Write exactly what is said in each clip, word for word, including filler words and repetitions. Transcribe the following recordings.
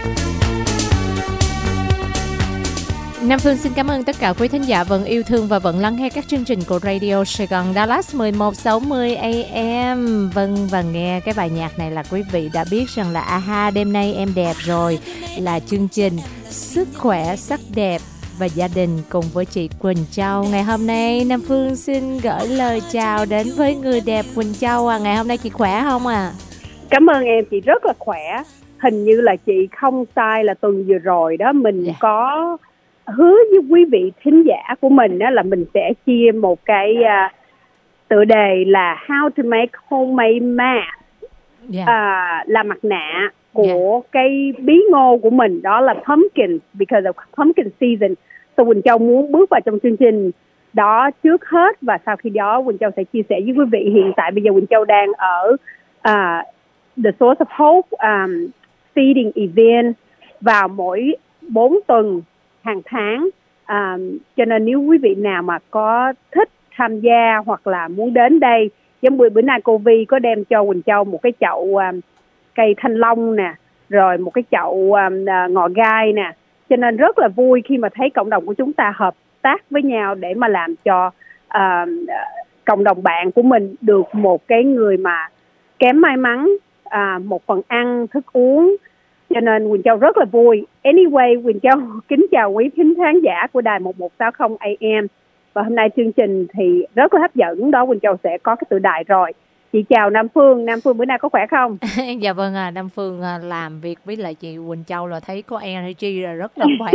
Nam Phương xin cảm ơn tất cả quý thính giả vẫn yêu thương và vẫn lắng nghe các chương trình của Radio Sài Gòn Dallas mười một sáu mươi A M. Vâng, và nghe cái bài nhạc này là quý vị đã biết rằng là a-ha đêm nay em đẹp rồi, là chương trình Sức khỏe sắc đẹp và gia đình cùng với chị Quỳnh Châu. Ngày hôm nay Nam Phương xin gửi lời chào đến với người đẹp Quỳnh Châu. À, ngày hôm nay chị khỏe không à? Cảm ơn em, chị rất là khỏe. Hình như là chị không sai là tuần vừa rồi đó mình yeah. có hứa với quý vị thính giả của mình đó là mình sẽ chia một cái uh, tựa đề là How to make homemade mask, yeah. uh, là mặt nạ của yeah. cái bí ngô của mình, đó là pumpkin, because of pumpkin season. So Quỳnh Châu muốn bước vào trong chương trình đó trước hết, và sau khi đó Quỳnh Châu sẽ chia sẻ với quý vị. Hiện tại bây giờ Quỳnh Châu đang ở uh, The Source of Hope um, feeding event vào mỗi bốn tuần hàng tháng, à, cho nên nếu quý vị nào mà có thích tham gia hoặc là muốn đến đây, giống bữa bữa nay cô Vi có đem cho Quỳnh Châu một cái chậu um, cây thanh long nè, rồi một cái chậu um, ngò gai nè, cho nên rất là vui khi mà thấy cộng đồng của chúng ta hợp tác với nhau để mà làm cho uh, cộng đồng bạn của mình được một cái người mà kém may mắn uh, một phần ăn thức uống. Cho nên Quỳnh Châu rất là vui. Anyway, Quỳnh Châu kính chào quý thính khán giả của đài một một sáu không A M. Và hôm nay chương trình thì rất là hấp dẫn đó, Quỳnh Châu sẽ có cái tựa đài rồi. Chị chào Nam Phương. Nam Phương bữa nay có khỏe không? Dạ vâng à, Nam Phương à, làm việc với lại chị Quỳnh Châu là thấy có energy là rất là khỏe.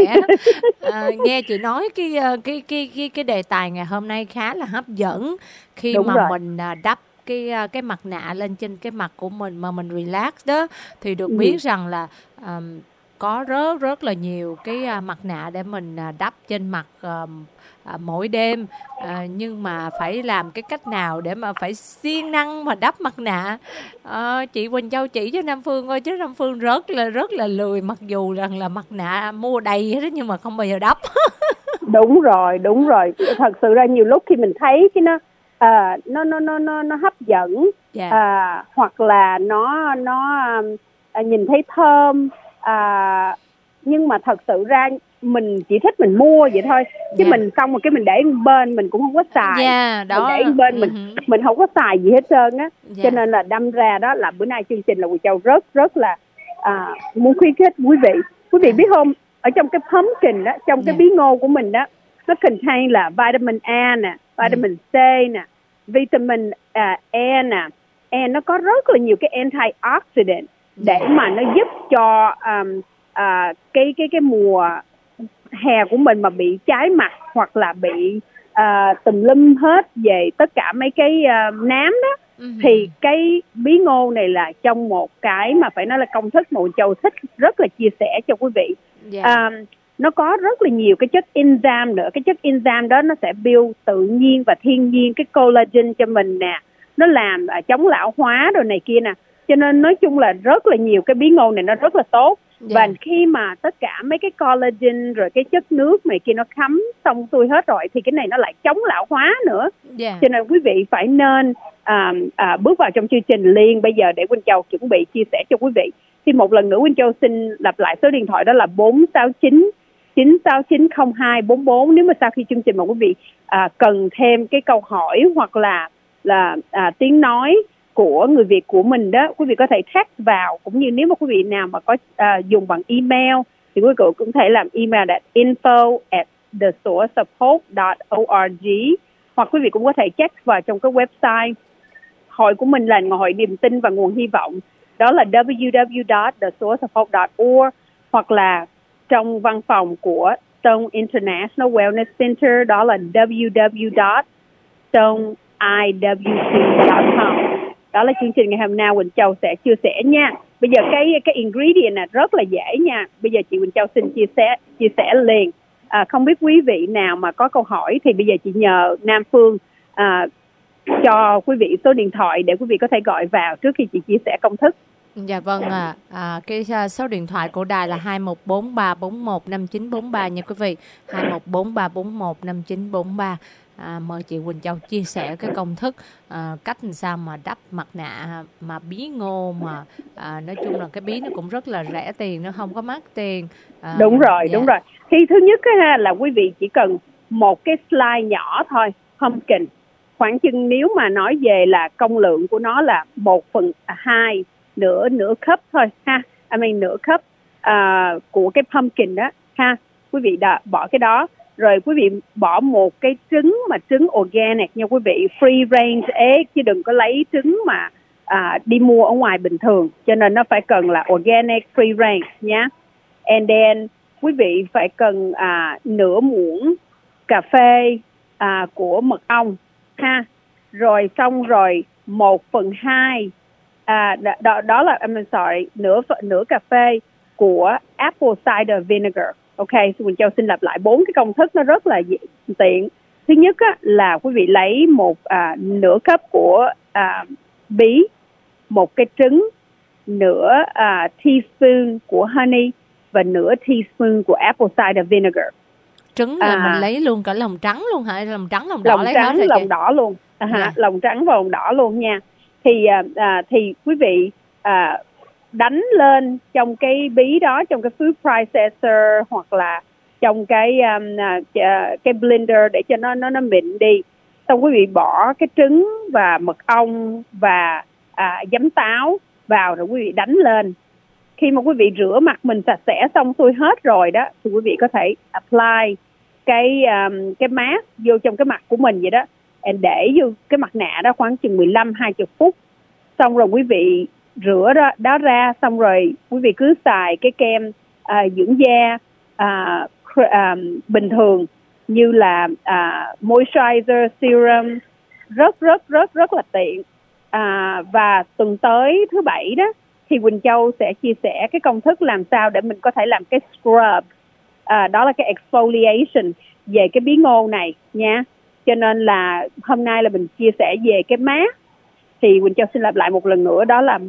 À, nghe chị nói cái cái cái cái cái đề tài ngày hôm nay khá là hấp dẫn khi Đúng mà rồi. mình à, đắp cái cái mặt nạ lên trên cái mặt của mình mà mình relax đó, thì được ừ. biết rằng là um, có rất rất là nhiều cái uh, mặt nạ để mình uh, đắp trên mặt uh, uh, mỗi đêm, uh, nhưng mà phải làm cái cách nào để mà phải siêng năng mà đắp mặt nạ. Uh, chị Quỳnh Châu chỉ cho Nam Phương coi, chứ Nam Phương rất là rất là lười, mặc dù rằng là mặt nạ mua đầy hết nhưng mà không bao giờ đắp. Đúng rồi, đúng rồi. Thật sự ra nhiều lúc khi mình thấy cái nó À, nó nó nó nó nó hấp dẫn, yeah. à, hoặc là nó nó à, nhìn thấy thơm, à, nhưng mà thật sự ra mình chỉ thích mình mua vậy thôi, chứ yeah. mình xong rồi cái mình để bên mình cũng không có xài, yeah, đó. mình để bên mình uh-huh. mình không có xài gì hết trơn á, yeah. cho nên là đâm ra đó là bữa nay chương trình là Quỳnh Châu rất rất là à, muốn khuyến khích quý vị, quý vị biết không, ở trong cái pumpkin đó, trong cái yeah. bí ngô của mình đó, nó contain là vitamin A nè, vitamin C nè, vitamin uh, E nè, E nó có rất là nhiều cái antioxidant để mà nó giúp cho um, uh, cái cái cái mùa hè của mình mà bị cháy mặt hoặc là bị uh, tùm lum hết về tất cả mấy cái uh, nám đó, uh-huh. thì cái bí ngô này là trong một cái mà phải nói là công thức mà Châu thích rất là chia sẻ cho quý vị. Yeah. Um, nó có rất là nhiều cái chất enzyme nữa. Cái chất enzyme đó nó sẽ build tự nhiên và thiên nhiên cái collagen cho mình nè, nó làm uh, chống lão hóa rồi này kia nè, cho nên nói chung là rất là nhiều cái bí ngô này nó rất là tốt. Yeah. Và khi mà tất cả mấy cái collagen rồi cái chất nước này kia nó thấm xong xuôi hết rồi thì cái này nó lại chống lão hóa nữa. Yeah. Cho nên quý vị phải nên uh, uh, bước vào trong chương trình liền bây giờ để Quỳnh Châu chuẩn bị chia sẻ cho quý vị. Thì một lần nữa Quỳnh Châu xin lặp lại số điện thoại đó là bốn sáu chín chín sáu chín không hai bốn bốn. Nếu mà sau khi chương trình mà quý vị à, cần thêm cái câu hỏi hoặc là là à, tiếng nói của người Việt của mình đó, quý vị có thể text vào, cũng như nếu mà quý vị nào mà có à, dùng bằng email thì quý vị cũng có thể làm email at info at the source of hope dot org, hoặc quý vị cũng có thể check vào trong cái website hội của mình là Hội Niềm Tin và Nguồn Hy Vọng, đó là w w w dot the source of hope dot org, hoặc là trong văn phòng của Stone International Wellness Center, đó là w w w dot stone i w c dot com. Đó là chương trình ngày hôm nay Quỳnh Châu sẽ chia sẻ nha. Bây giờ cái cái ingredient này rất là dễ nha. Bây giờ chị Quỳnh Châu xin chia sẻ chia sẻ liền. À, không biết quý vị nào mà có câu hỏi thì bây giờ chị nhờ Nam Phương à, cho quý vị số điện thoại để quý vị có thể gọi vào trước khi chị chia sẻ công thức. Dạ vâng ạ. À. À, cái số điện thoại của đài là hai một bốn ba bốn một năm chín bốn ba nha quý vị. hai một bốn ba bốn một năm chín bốn ba. À, mời chị Quỳnh Châu chia sẻ cái công thức à, cách làm sao mà đắp mặt nạ mà bí ngô mà à, nói chung là cái bí nó cũng rất là rẻ tiền, nó không có mắc tiền. À, đúng rồi, dạ. đúng rồi. Thì thứ nhất á, là quý vị chỉ cần một cái slice nhỏ thôi, pumpkin. Khoảng chừng nếu mà nói về là công lượng của nó là một phần hai, nửa nửa cup thôi ha. I mean nửa cup uh, của cái pumpkin đó ha. Quý vị đã bỏ cái đó. Rồi quý vị bỏ một cái trứng mà trứng organic nha quý vị, free range egg, chứ đừng có lấy trứng mà à, đi mua ở ngoài bình thường. Cho nên nó phải cần là organic free range nhé. And then quý vị phải cần à, nửa muỗng cà phê à, của mật ong ha. Rồi xong rồi một phần hai à, đó, đó là I'm sorry nửa nửa cà phê của apple cider vinegar. Ok, Quỳnh Châu xin lặp lại bốn cái công thức nó rất là tiện. Thứ nhất á, là quý vị lấy một à, nửa cup của à, bí, một cái trứng, nửa à, teaspoon của honey và nửa teaspoon của apple cider vinegar. Trứng là à, mình lấy luôn cả lòng trắng luôn hả? Lòng trắng, lòng đỏ lòng lấy trắng, hết rồi lòng chị? đỏ luôn. À, dạ. Lòng trắng và lòng đỏ luôn nha. Thì à, à, thì quý vị à, đánh lên trong cái bí đó, trong cái food processor hoặc là trong cái um, uh, cái blender để cho nó nó nó mịn đi. Xong quý vị bỏ cái trứng và mật ong và à, giấm táo vào rồi quý vị đánh lên. Khi mà quý vị rửa mặt mình sạch sẽ xong xuôi hết rồi đó thì quý vị có thể apply cái um, cái mask vô trong cái mặt của mình vậy đó, and để vô cái mặt nạ đó khoảng chừng mười lăm hai mươi phút. Xong rồi quý vị rửa đó, đó ra, xong rồi quý vị cứ xài cái kem à, dưỡng da à, à, bình thường như là à, moisturizer serum, rất rất rất rất là tiện. À, và tuần tới thứ bảy đó thì Quỳnh Châu sẽ chia sẻ cái công thức làm sao để mình có thể làm cái scrub, à, đó là cái exfoliation về cái bí ngô này nha. Cho nên là hôm nay là mình chia sẻ về cái mask. Thì Quỳnh Châu xin lặp lại một lần nữa, đó là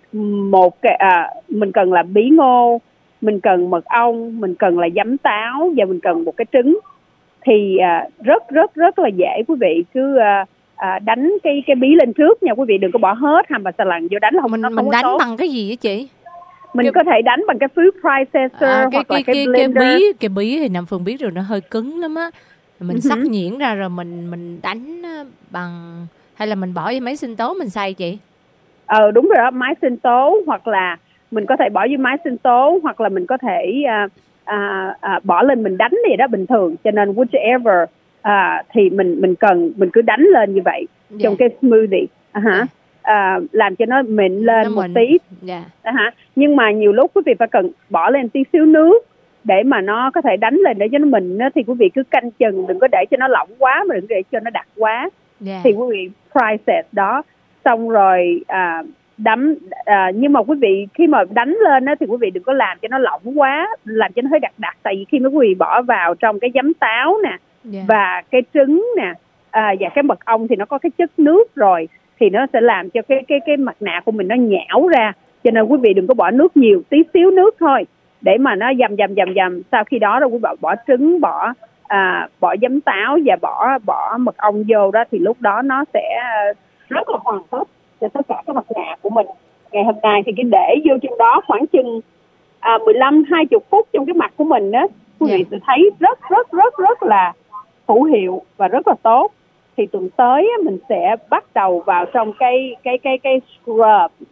một cái à, mình cần là bí ngô, mình cần mật ong, mình cần là giấm táo và mình cần một cái trứng. Thì à, rất rất rất là dễ, quý vị cứ à, à, đánh cái cái bí lên trước nha quý vị, đừng có bỏ hết hàm và xà lằn vô đánh là không. Mình nó mình không đánh tốt. bằng cái gì vậy chị? Mình cái... có thể đánh bằng cái food processor à, cái, hoặc cái, là cái, cái blender. Cái bí cái bí thì Nam Phương biết rồi, nó hơi cứng lắm á. Mình uh-huh. sắc nhuyễn ra rồi mình mình đánh bằng, hay là mình bỏ vô máy sinh tố mình xay chị? Ờ đúng rồi đó, máy sinh tố, hoặc là mình có thể bỏ vô máy sinh tố, hoặc là mình có thể à, à, à, bỏ lên mình đánh gì đó bình thường. Cho nên whichever à, thì mình mình cần mình cứ đánh lên như vậy yeah. trong cái smoothie uh-huh. yeah. à, làm cho nó mịn lên nó một mình. tí yeah. uh-huh. Nhưng mà nhiều lúc quý vị phải cần bỏ lên tí xíu nước để mà nó có thể đánh lên để cho nó mịn đó. Thì quý vị cứ canh chừng, đừng có để cho nó lỏng quá mà đừng để cho nó đặc quá yeah. Thì quý vị process đó xong rồi à, đấm à, nhưng mà quý vị khi mà đánh lên đó, thì quý vị đừng có làm cho nó lỏng quá, làm cho nó hơi đặc đặc. Tại vì khi mà quý vị bỏ vào trong cái giấm táo nè yeah. và cái trứng nè à, và cái mật ong thì nó có cái chất nước rồi, thì nó sẽ làm cho cái cái cái mặt nạ của mình nó nhão ra. Cho nên quý vị đừng có bỏ nước nhiều, tí xíu nước thôi để mà nó dầm dầm dầm dầm. Sau khi đó rồi quý vị bỏ, bỏ trứng, bỏ à, bỏ giấm táo và bỏ bỏ mật ong vô đó, thì lúc đó nó sẽ rất là hoàn tất cho tất cả các mặt nạ của mình. Ngày hôm nay thì cái để vô trong đó khoảng chừng à, mười lăm hai mươi phút trong cái mặt của mình đó, quý vị sẽ thấy rất rất rất rất là hữu hiệu và rất là tốt. Thì tuần tới mình sẽ bắt đầu vào trong cái cái cái cái scrub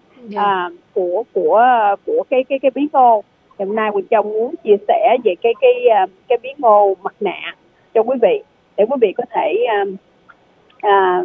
à, của của của cái cái cái bí ngô. Hôm nay Quỳnh Châu muốn chia sẻ về cái cái cái bí ngô mặt nạ cho quý vị, để quý vị có thể à, à,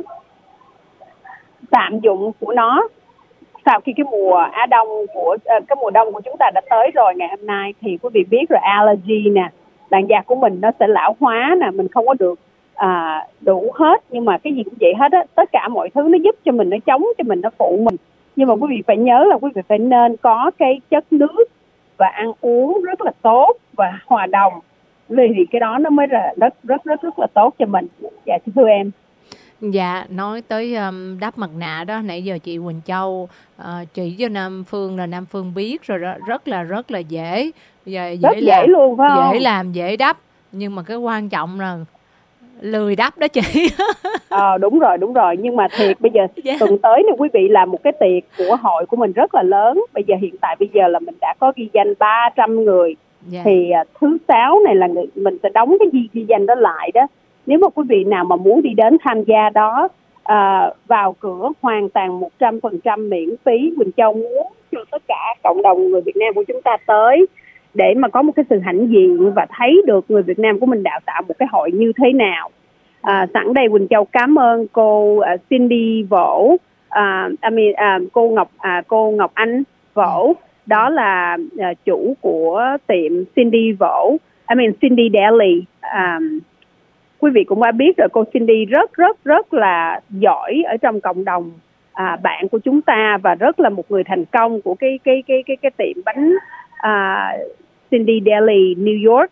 tạm dụng của nó sau khi cái mùa Á Đông của cái mùa đông của chúng ta đã tới rồi. Ngày hôm nay thì quý vị biết rồi, allergy nè, làn da của mình nó sẽ lão hóa nè, mình không có được à, đủ hết. Nhưng mà cái gì cũng vậy hết á, tất cả mọi thứ nó giúp cho mình, nó chống cho mình, nó phụ mình. Nhưng mà quý vị phải nhớ là quý vị phải nên có cái chất nước và ăn uống rất là tốt và hòa đồng, vì cái đó nó mới là rất rất rất rất là tốt cho mình. Dạ thưa em. Dạ, nói tới um, đắp mặt nạ đó, nãy giờ chị Quỳnh Châu uh, chỉ cho Nam Phương là Nam Phương biết rồi đó, rất là rất là dễ. Giờ, dễ rất làm, dễ luôn phải không? Dễ làm, dễ đắp. Nhưng mà cái quan trọng là lười đáp đó chị. Ờ đúng rồi đúng rồi nhưng mà thiệt bây giờ yeah. tuần tới này quý vị làm một cái tiệc của hội của mình rất là lớn. Bây giờ hiện tại bây giờ là mình đã có ghi danh ba trăm người. Yeah. Thì uh, thứ sáu này là người, mình sẽ đóng cái ghi, ghi danh đó lại đó. Nếu mà quý vị nào mà muốn đi đến tham gia đó, uh, vào cửa hoàn toàn một trăm phần trăm miễn phí. Quỳnh Châu muốn cho tất cả cộng đồng người Việt Nam của chúng ta tới để mà có một cái sự hãnh diện và thấy được người Việt Nam của mình đào tạo một cái hội như thế nào. À, sẵn đây Quỳnh Châu cảm ơn cô uh, Cindy Vỗ, uh, I mean, uh, cô Ngọc uh, cô Ngọc Anh Vỗ, đó là uh, chủ của tiệm Cindy Vỗ, I mean Cindy Deli. Um, quý vị cũng đã biết rồi, cô Cindy rất rất rất là giỏi ở trong cộng đồng à, bạn của chúng ta và rất là một người thành công của cái cái cái cái cái tiệm bánh à, Cindy Deli New York.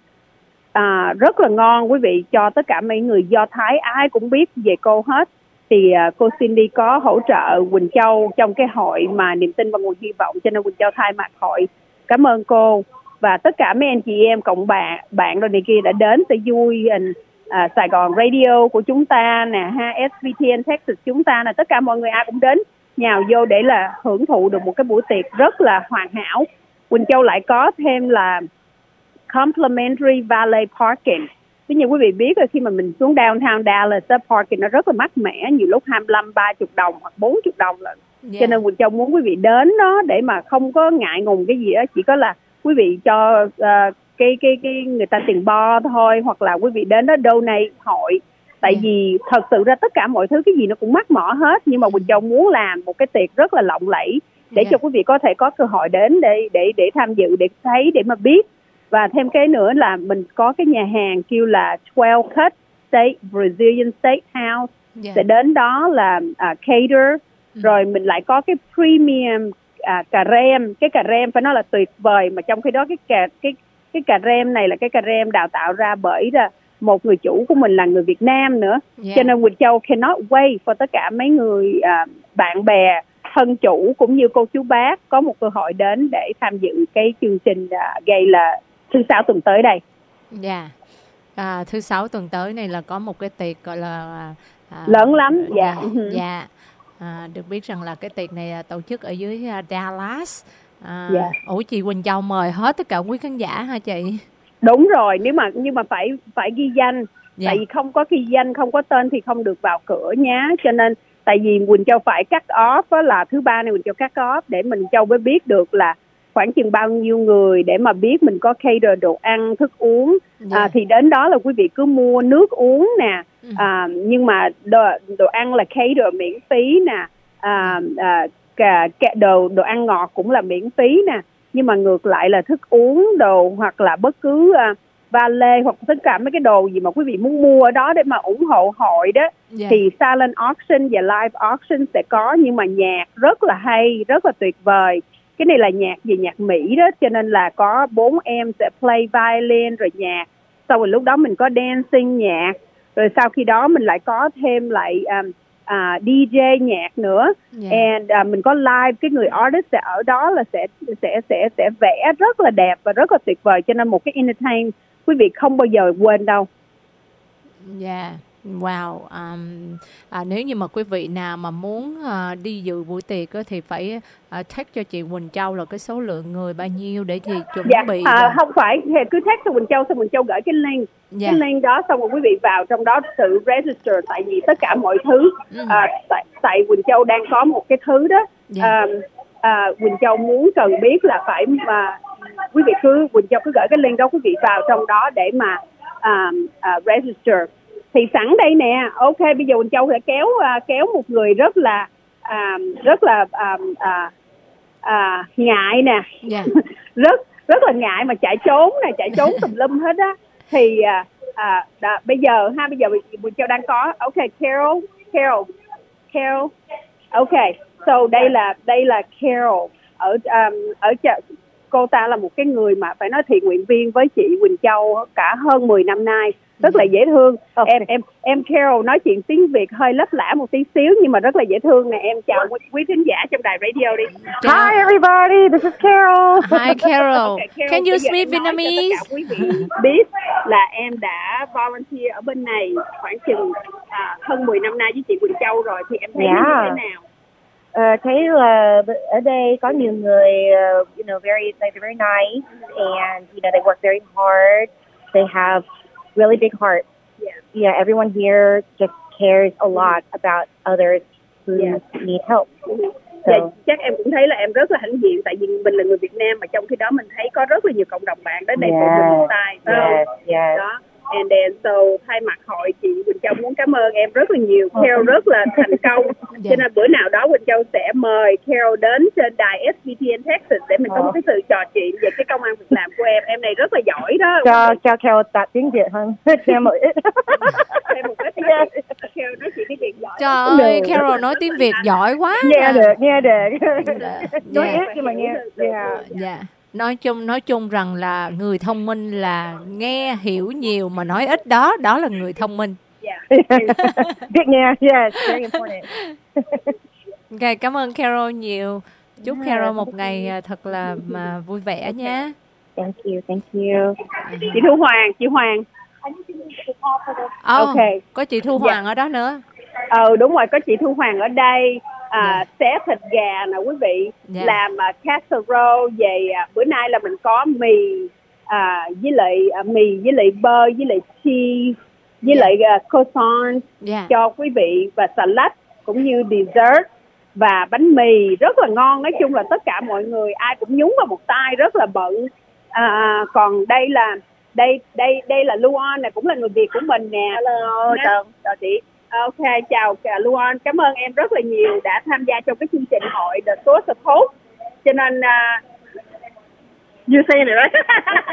À, rất là ngon quý vị, cho tất cả mấy người Do Thái ai cũng biết về cô hết. Thì à, cô Cindy có hỗ trợ Quỳnh Châu trong cái hội mà niềm tin và nguồn hy vọng, cho nên Quỳnh Châu thay mặt hội cảm ơn cô và tất cả mấy anh chị em cộng bạn bạn rồi này kia đã đến sẽ vui à, Sài Gòn Radio của chúng ta nè ha, ét vê tê en Texas chúng ta nè, tất cả mọi người ai cũng đến nhào vô để là hưởng thụ được một cái buổi tiệc rất là hoàn hảo. Quỳnh Châu lại có thêm là complimentary valet parking. Ví như quý vị biết rồi, khi mà mình xuống downtown Dallas, parking nó rất là mắc mẻ, nhiều lúc hai mươi lăm, ba mươi đồng hoặc bốn mươi đồng lần. Yeah. Cho nên Quỳnh Châu muốn quý vị đến đó để mà không có ngại ngùng cái gì đó, chỉ có là quý vị cho uh, cái cái cái người ta tiền bo thôi, hoặc là quý vị đến đó donate hội. Tại yeah. vì thật sự ra tất cả mọi thứ cái gì nó cũng mắc mỏ hết, nhưng mà Quỳnh Châu muốn làm một cái tiệc rất là lộng lẫy để yeah. cho quý vị có thể có cơ hội đến để để để tham dự, để thấy, để mà biết. Và thêm cái nữa là mình có cái nhà hàng kêu là twelve cut steak Brazilian Steakhouse, yeah. sẽ đến đó là uh, cater, mm. rồi mình lại có cái premium uh, cà rem. Cái cà rem phải nói là tuyệt vời, mà trong khi đó cái cà cái cái cà rem này là cái cà rem đào tạo ra bởi ra một người chủ của mình là người Việt Nam nữa. Yeah. Cho nên Quỳnh Châu cannot wait for tất cả mấy người uh, bạn bè, thân chủ cũng như cô chú bác có một cơ hội đến để tham dự cái chương trình uh, gây là thứ sáu tuần tới đây. Dạ. Yeah. À, thứ sáu tuần tới này là có một cái tiệc gọi là à, lớn lắm. Dạ. Dạ. dạ. À, được biết rằng là cái tiệc này tổ chức ở dưới Dallas. À, dạ. Ủa chị Quỳnh Châu mời hết tất cả quý khán giả hả chị? Đúng rồi, nếu mà nhưng mà phải phải ghi danh. Dạ. Tại vì không có ghi danh, không có tên thì không được vào cửa nhá. Cho nên tại vì Quỳnh Châu phải cut off đó, là thứ ba này Quỳnh Châu cut off để mình Châu mới biết được là khoảng chừng bao nhiêu người để mà biết mình có cater đồ ăn, thức uống. Yeah. À, thì đến đó là quý vị cứ mua nước uống nè, à, nhưng mà đồ, đồ ăn là cater miễn phí nè, à, à, cả, cả đồ đồ ăn ngọt cũng là miễn phí nè, nhưng mà ngược lại là thức uống đồ hoặc là bất cứ uh, valet hoặc tất cả mấy cái đồ gì mà quý vị muốn mua ở đó để mà ủng hộ hội đó. Yeah. Thì silent auction và live auction sẽ có, nhưng mà nhạc rất là hay, rất là tuyệt vời. Cái này là nhạc về nhạc Mỹ đó, cho nên là có bốn em sẽ play violin rồi nhạc. Sau rồi lúc đó mình có dancing nhạc. Rồi sau khi đó mình lại có thêm lại um, uh, đê gi nhạc nữa. Yeah. And uh, mình có live, cái người artist sẽ ở đó là sẽ sẽ sẽ sẽ vẽ rất là đẹp và rất là tuyệt vời. Cho nên một cái entertain quý vị không bao giờ quên đâu. Yeah. Wow, um, à, nếu như mà quý vị nào mà muốn uh, đi dự buổi tiệc á, thì phải uh, text cho chị Quỳnh Châu là cái số lượng người bao nhiêu để chị chuẩn dạ, bị. À, không phải, cứ text cho Quỳnh Châu, xong Quỳnh Châu gửi cái link, dạ. cái link đó xong rồi quý vị vào trong đó tự register. Tại vì tất cả mọi thứ, ừ. à, tại, tại Quỳnh Châu đang có một cái thứ đó, dạ. à, à, Quỳnh Châu muốn cần biết là phải mà quý vị cứ Quỳnh Châu cứ gửi cái link đó, quý vị vào trong đó để mà uh, uh, register. Thì sẵn đây nè, ok, bây giờ Quỳnh Châu sẽ kéo uh, kéo một người rất là uh, rất là uh, uh, uh, ngại nè, yeah. rất rất là ngại mà chạy trốn nè, chạy trốn tùm lum hết á. Thì uh, uh, đã, bây giờ ha, bây giờ Quỳnh Châu đang có, ok, Carol, Carol, Carol, ok, so đây là đây là Carol ở um, ở chợ. cô ta là một cái người mà phải nói thiện nguyện viên với chị Quỳnh Châu cả hơn mười năm nay, rất là dễ thương. Okay. Em em em Carol nói chuyện tiếng Việt hơi lấp lã một tí xíu nhưng mà rất là dễ thương nè. Em chào quý, quý thính giả trong đài radio đi. Hi everybody, this is Carol. Hi Carol. Okay, Carol, can you speak Vietnamese? Cho tất cả quý vị biết là em đã volunteer ở bên này khoảng chừng à, hơn mười năm nay với chị Quỳnh Châu rồi, thì em thấy yeah. như thế nào? Uh, thấy là ở đây có nhiều người, uh, you know, very like they're very nice and you know they work very hard. They have really big hearts. Yeah. Yeah, everyone here just cares a lot about others who yeah. need help. Mm-hmm. So. Dạ, chắc em cũng thấy là em rất là hãnh diện, tại vì mình là người Việt Nam mà trong khi đó mình thấy có rất là nhiều cộng đồng bạn đến đây yes. cùng mình một tay. Yes. Yes. Đó. And then so thay mặt hội, chị Quỳnh Châu muốn cảm ơn em rất là nhiều. Carol rất là thành công. Yeah. Cho nên bữa nào đó Quỳnh Châu sẽ mời Carol đến trên đài ét vê tê en Texas để mình có một cái sự trò chuyện về cái công ăn việc làm của em. Em này rất là giỏi đó. Cho cho Carol tập tiếng Việt hơn. Thêm một ít. Thêm một ít. Carol nói chuyện tiếng Việt giỏi. Trời ơi, Carol nói tiếng Việt giỏi quá. Nghe được, nghe được. Nói Yeah. ít nhưng mà nghe. Yeah. Yeah. Nói chung nói chung rằng là người thông minh là nghe hiểu nhiều mà nói ít, đó đó là người thông minh. Yeah. Biết nghe, yes, very important. Ok, cảm ơn Carol nhiều. Chúc Carol một ngày thật là mà vui vẻ nha. Thank you, thank you. Chị Thu Hoàng, chị Hoàng. Oh, ok. Có chị Thu Hoàng yeah. ở đó nữa. Ờ đúng rồi, có chị Thu Hoàng ở đây. À, yeah. xé thịt gà nè quý vị, yeah. làm uh, casserole về uh, bữa nay là mình có mì à, với lại uh, mì với lại bơ với lại cheese với yeah. lại uh, croissant yeah. cho quý vị, và salad cũng như dessert và bánh mì rất là ngon. Nói chung là tất cả mọi người ai cũng nhúng vào một tay rất là bận. À, còn đây là đây đây đây là Luan này, cũng là người Việt của mình nè. Hello, chào chào chị. Ok, chào Luan, cảm ơn em rất là nhiều đã tham gia trong cái chương trình hội The Source of Hope. Cho nên uh, you say này đó.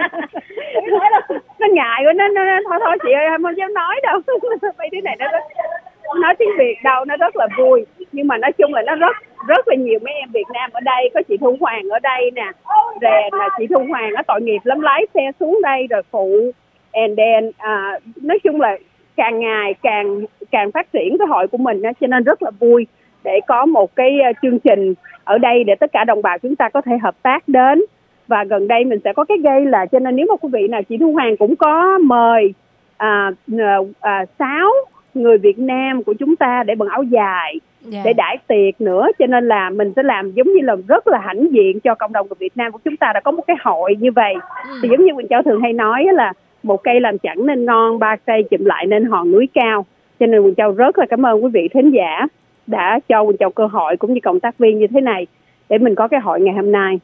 Nó ngại quá, nó, nó, nó thôi thôi chị ơi, em không dám nói đâu. Mấy đứa này nó rất, nói tiếng Việt đâu, nó rất là vui. Nhưng mà nói chung là nó rất rất là nhiều mấy em Việt Nam ở đây. Có chị Thu Hoàng ở đây nè. Rồi là chị Thu Hoàng nó tội nghiệp lắm, lái xe xuống đây rồi phụ. And then uh, nói chung là càng ngày càng càng phát triển cái hội của mình, cho nên rất là vui để có một cái chương trình ở đây để tất cả đồng bào chúng ta có thể hợp tác đến. Và gần đây mình sẽ có cái gây là, cho nên nếu mà quý vị nào, chị Thu Hoàng cũng có mời à, à, sáu người Việt Nam của chúng ta để bận áo dài yeah. để đãi tiệc nữa, cho nên là mình sẽ làm giống như là rất là hãnh diện cho cộng đồng người Việt Nam của chúng ta đã có một cái hội như vậy. ừ. Thì giống như Quỳnh Châu thường hay nói là một cây làm chẳng nên ngon, ba cây chụm lại nên hòn núi cao. Cho nên Quỳnh Châu rất là cảm ơn quý vị thính giả đã cho Quỳnh Châu cơ hội cũng như cộng tác viên như thế này để mình có cái hội ngày hôm nay.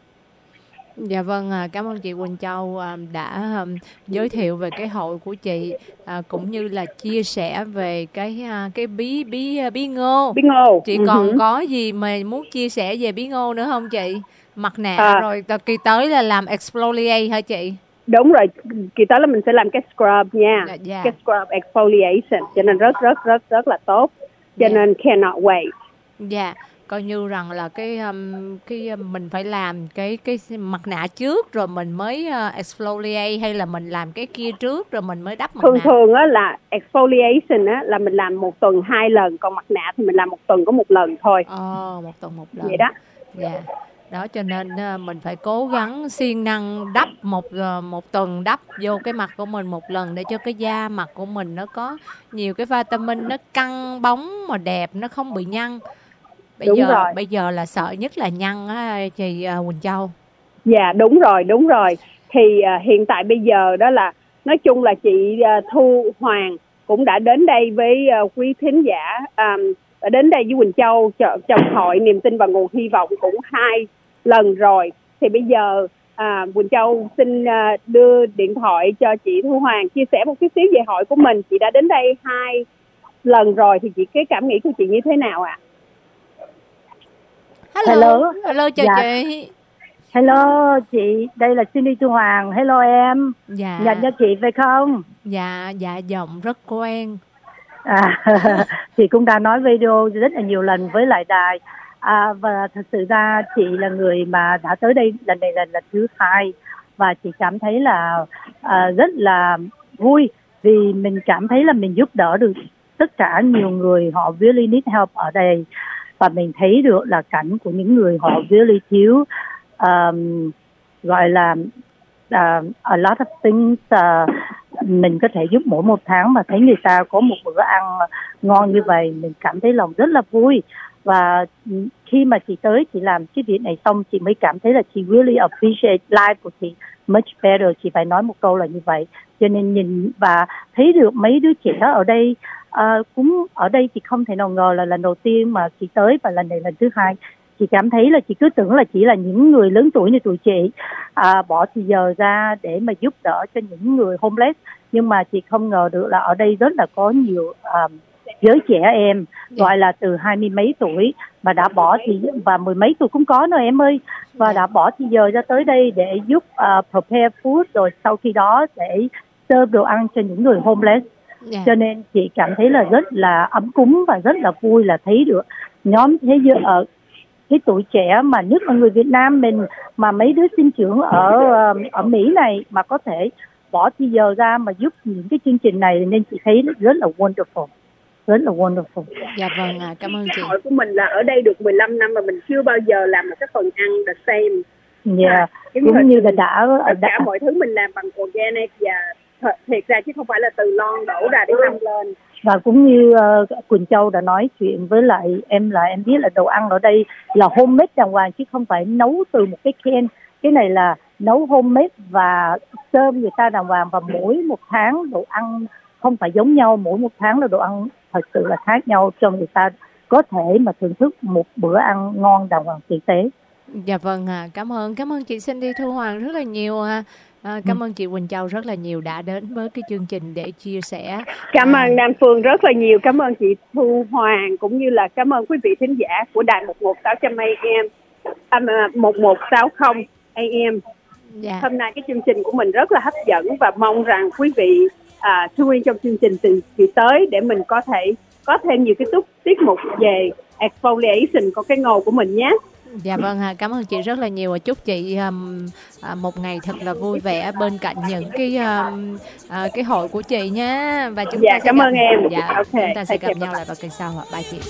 Dạ vâng, cảm ơn chị Quỳnh Châu đã giới thiệu về cái hội của chị, cũng như là chia sẻ về cái cái bí bí bí ngô. Bí ngô. Chị uh-huh. còn có gì mà muốn chia sẻ về bí ngô nữa không chị? Mặt nạ à. rồi kỳ tới là làm exfoliate hả chị? Đúng rồi, kỳ tới là mình sẽ làm cái scrub nha, yeah, yeah. cái scrub exfoliation, cho nên rất rất rất rất là tốt, cho yeah. nên cannot wait. Dạ, yeah. Coi như rằng là cái um, cái um, mình phải làm cái cái mặt nạ trước rồi mình mới uh, exfoliate, hay là mình làm cái kia trước rồi mình mới đắp mặt thường nạ? Thường á là exfoliation á là mình làm một tuần hai lần, còn mặt nạ thì mình làm một tuần có một lần thôi. Ồ, oh, một tuần một lần. Vậy đó. Dạ. Yeah. Đó, cho nên mình phải cố gắng siêng năng đắp một một tuần đắp vô cái mặt của mình một lần để cho cái da mặt của mình nó có nhiều cái vitamin, nó căng bóng mà đẹp, nó không bị nhăn. Bây đúng giờ rồi. Bây giờ là sợ nhất là nhăn á chị Quỳnh Châu. Dạ đúng rồi, đúng rồi. Thì uh, hiện tại bây giờ đó là nói chung là chị uh, Thu Hoàng cũng đã đến đây với uh, quý thính giả, um, đến đây với Quỳnh Châu trong hội niềm tin và nguồn hy vọng cũng hai lần rồi. Thì bây giờ à, Quỳnh Châu xin à, đưa điện thoại cho chị Thu Hoàng chia sẻ một chút xíu về hội của mình. Chị đã đến đây hai lần rồi thì chị cái cảm nghĩ của chị như thế nào ạ? À? Hello. Hello, Hello chào dạ. chị. Hello chị, đây là Cindy Thu Hoàng. Hello em. Dạ. Nhận cho chị phải không? Dạ, dạ giọng rất quen. À, chị cũng đã nói video rất là nhiều lần với lại đài À, và thật sự ra chị là người mà đã tới đây lần này là lần thứ hai, và chị cảm thấy là à, rất là vui vì mình cảm thấy là mình giúp đỡ được tất cả nhiều người họ really need help ở đây, và mình thấy được là cảnh của những người họ really thiếu um, gọi là uh, a lot of things uh, mình có thể giúp mỗi một tháng, mà thấy người ta có một bữa ăn ngon như vậy mình cảm thấy lòng rất là vui. Và khi mà chị tới chị làm cái việc này xong, chị mới cảm thấy là chị really appreciate life của chị much better. Chị phải nói một câu là như vậy. Cho nên nhìn và thấy được mấy đứa trẻ ở đây, uh, cũng ở đây chị không thể nào ngờ là lần đầu tiên mà chị tới, và lần này lần thứ hai. Chị cảm thấy là chị cứ tưởng là chỉ là những người lớn tuổi như tụi chị à, bỏ thì giờ ra để mà giúp đỡ cho những người homeless, nhưng mà chị không ngờ được là ở đây rất là có nhiều um, giới trẻ em gọi là từ hai mươi mấy tuổi mà đã bỏ thì và mười mấy tuổi cũng có nữa em ơi, và đã bỏ thì giờ ra tới đây để giúp uh, prepare food, rồi sau khi đó để serve đồ ăn cho những người homeless. Yeah. Cho nên chị cảm thấy là rất là ấm cúng và rất là vui là thấy được nhóm thế giới ở cái tuổi trẻ mà nhất là người Việt Nam mình, mà mấy đứa sinh trưởng ở ở Mỹ này mà có thể bỏ thì giờ ra mà giúp những cái chương trình này, nên chị thấy rất là wonderful, rất là wonderful. Dạ vâng, à, cảm ơn chị. Hội của mình là ở đây được mười lăm năm mà mình chưa bao giờ làm một cái phần ăn the same. Dạ, yeah. Cũng như là đã tất đã... cả mọi thứ mình làm bằng organic và thiệt ra chứ không phải là từ lon đổ ra để ăn lên. Và cũng như uh, Quỳnh Châu đã nói chuyện với lại em là em biết là đồ ăn ở đây là homemade đàng hoàng chứ không phải nấu từ một cái can. Cái này là nấu homemade và serve người ta đàng hoàng, và mỗi một tháng đồ ăn không phải giống nhau, mỗi một tháng là đồ ăn thật sự là khác nhau cho người ta có thể mà thưởng thức một bữa ăn ngon đàng hoàng tử tế. Dạ vâng, à, cảm ơn cảm ơn chị Cindy Thu Hoàng rất là nhiều. À, cảm ơn chị Quỳnh Châu rất là nhiều đã đến với cái chương trình để chia sẻ. Cảm ơn Đan Phương rất là nhiều, cảm ơn chị Thu Hoàng, cũng như là cảm ơn quý vị thính giả của đài một một sáu trăm A M, à, một một sáu không A M. Dạ. Hôm nay cái chương trình của mình rất là hấp dẫn và mong rằng quý vị à, chú ý trong chương trình từ kỳ tới để mình có thể có thêm nhiều cái túc tiết mục về exfoliation của cái ngô của mình nhé. Dạ vâng, cảm ơn chị rất là nhiều và chúc chị um, à, một ngày thật là vui vẻ bên cạnh những cái um, à, cái hội của chị nhé. Và chúng dạ, ta sẽ cảm gặp, ơn em. Dạ, okay. chúng ta sẽ gặp okay, nhau lại vào kỳ sau ạ. Bye chị.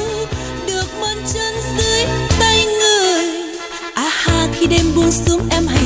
Khi đêm buông xuống em